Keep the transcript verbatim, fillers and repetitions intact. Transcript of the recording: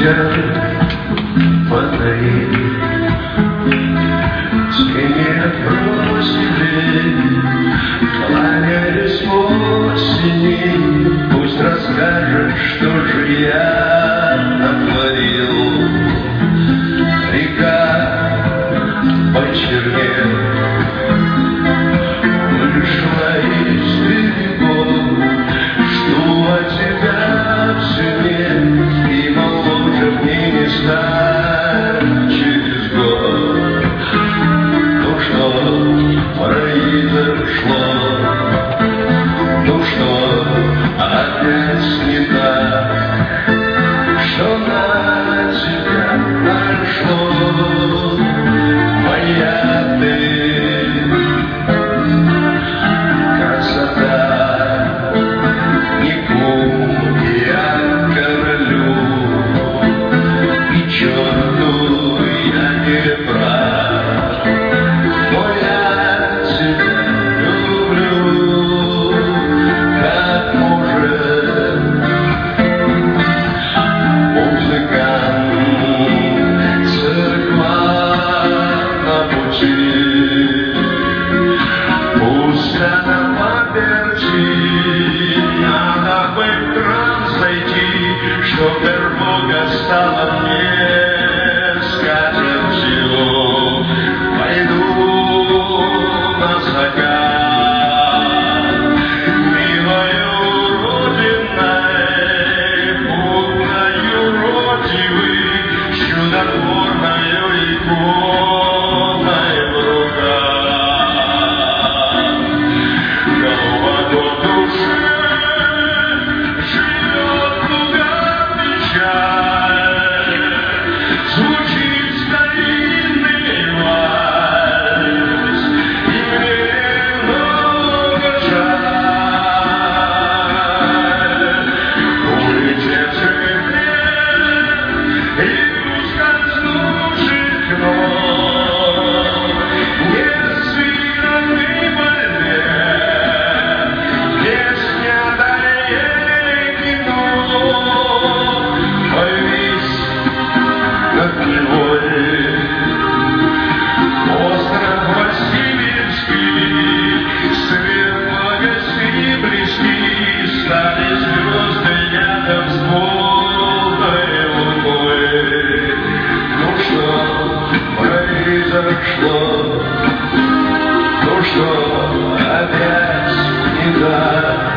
свечах фонари. Тени отбросили, кланялись осени. Пусть расскажет, что же я натворил. Река почернела, вышла из берегов. Жду от тебя все нет, и моложе мне не стать через год. Ну что произошло? Ну что опять не так? Что на тебя нашло? Моя ты красота, никому я королю, и черту я не прав, но я тебя люблю, как может музыкант. Церква на пути, пусть она поперчит, надо бы в транс зайти, чтоб дорога стала мне скатертью. Пойду на закат, милою родиной, путною родивой, чудотворною иконой в руках. Глубоко в душе живет луга печаль, звучит старинный вальс, и мне много жаль. Улетевших лет и ускользнувших ног, несвиданный балет, песня далее кино, повис над Невой. Остров Васильевский, свет благоси близки, стали звезды рядом с полной луной. Ну что произошло? Ну что опять не так?